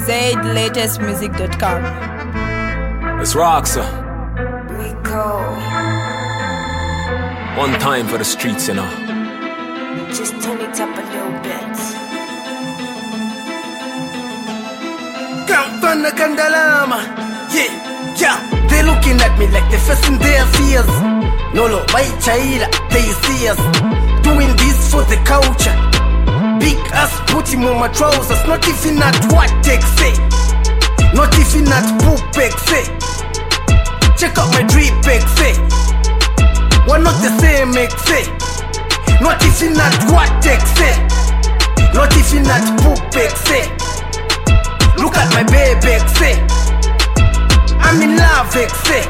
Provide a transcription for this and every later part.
ZaidLatestMusic.com. It's Roxa. We go. One time for the streets, you know. Just turn it up a little bit. Kampana Kandalama. Yeah. They looking at me like they're facing their fears. Nolo, my chaila, they see us doing this for the culture. Big ass putting on my trousers. Not even at what they say. Not even at poop say. Check out my drip say. We're not the same say. Not even at what they say. Not even at poop say. Look at my baby say. I'm in love say.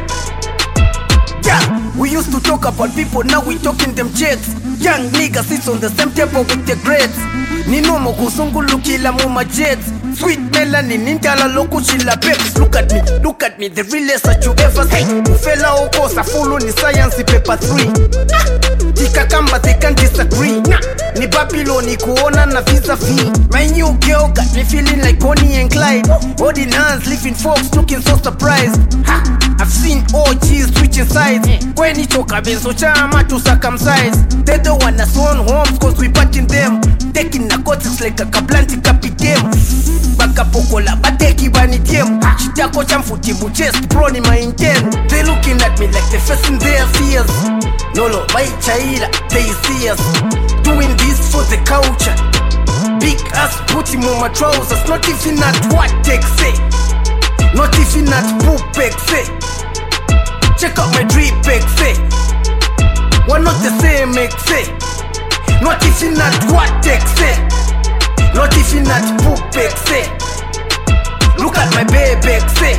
Yeah, we used to talk about people, now we talking them checks. Young niggas sits on the same table with the grades. Ninomo kusungulukila muma jets. Sweet melanin intala lokuchila babes. Look at me, the realest that you ever see. Ufela okosa full ni science paper 3. Tikakamba they can't disagree. Ni Babylon kuona na visa fee. My new girl got me feeling like Bonnie and Clyde. Holding hands, leaving folks looking so surprised. I've seen OGs switching sides. When it choke benzo chama to circumcise. They don't want us own homes cause we patching them. Taking narcotics like a kablanti kapitem. Bakapokola bateki banitiem. Chitako chamfuti chest bro ni my intent. They looking at me like they're facing their fears. Nolo, my chaila, they see us doing this for the culture. Big ass putting on my trousers. Not even at what they say. Not even at poop say. Check out my drip say. We're not the same say. Not even at what they say. Not even at poop say. Look at my baby say.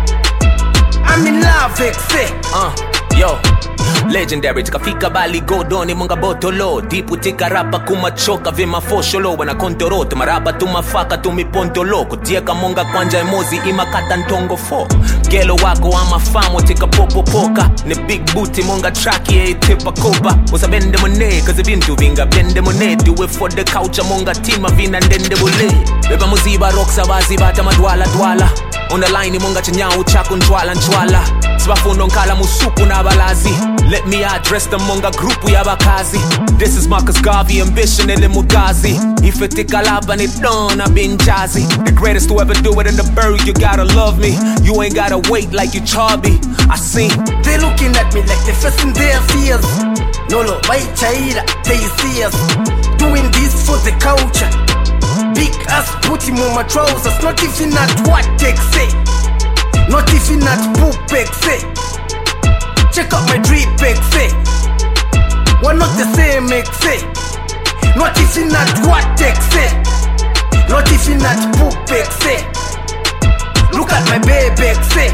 I'm in love say. Yo, legendary tikafika bali godoni munga botolo dipu tika rapa kumachoka vima fosholo wana kontoroto maraba tumafaka tumipontolo kutieka monga kwanja emozi imakata ntongo fo gelo wako ama famo tika popopoka ne big booty monga traki tipa koba usabende mone cause vintu vinga bende mone do it for the culture monga tima vina ndende bole beba muziba roxa bazi bata madwala dwala on the line monga chanyao chako ntwala sibafundo nkala musupu nabalazi. Let me address the monga group yabakazi. This is Marcus Garvey, ambition ele mugazi. If it tikalaba ni done, I've been jazzy. The greatest to ever do it in the bird, you gotta love me. You ain't gotta wait like you Charby. I sing. They looking at me like they're facing their fears. Nolo, my chaila, they see us doing this for the culture. Big ass putting on my trousers. Not even at what they say. Not even at poop say. Check out my drip say. We're not the same say. Not even at what they say. Not even at poop say. Look at my baby say.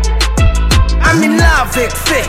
I'm in love say.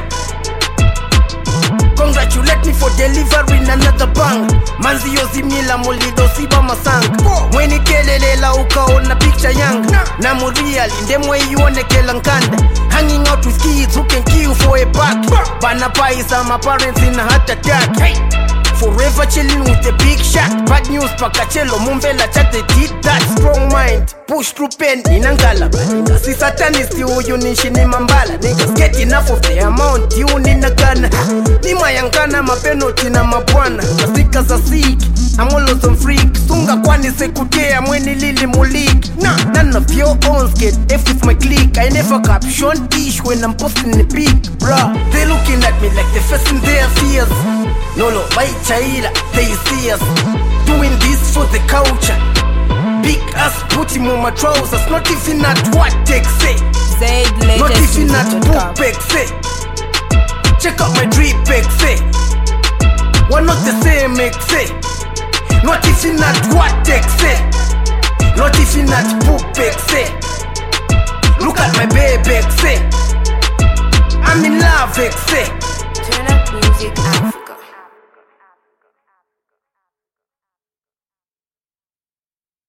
Congratulate me for delivering another bang. Manzi yozimila molido siba masang. Mweni kelelela ukaona picture yang. Na murial indemwe yuone kelankanda. Hanging out with kids who can kill for a buck. Bana paisa my parents in a heart attack. Forever chilling with a big shot. Bad news pakachelo mumbela chat they did that. Strong mind, push through pain inangala. Si satanist uyu nishini mambala. Niggas get enough of the amount you ninagana. Ni mayankana mapenoti na mabwana. Nasika za sick, I'm always on freak. Sunga kwani sekutea mweni lili mulik. None of your own get F with my clique. I never caption ish when I'm posting the pic. Bruh, they looking at me like they're facing their fears. Nolo, my chaila, they see us doing this for the culture. Big ass putting on my trousers. Not even at what they say. Not even at poop say. Check out my drip say. We're not the same say. Not even at what they say. Not even at poop say. Look at my baby say. I'm in love say. Turn up music up.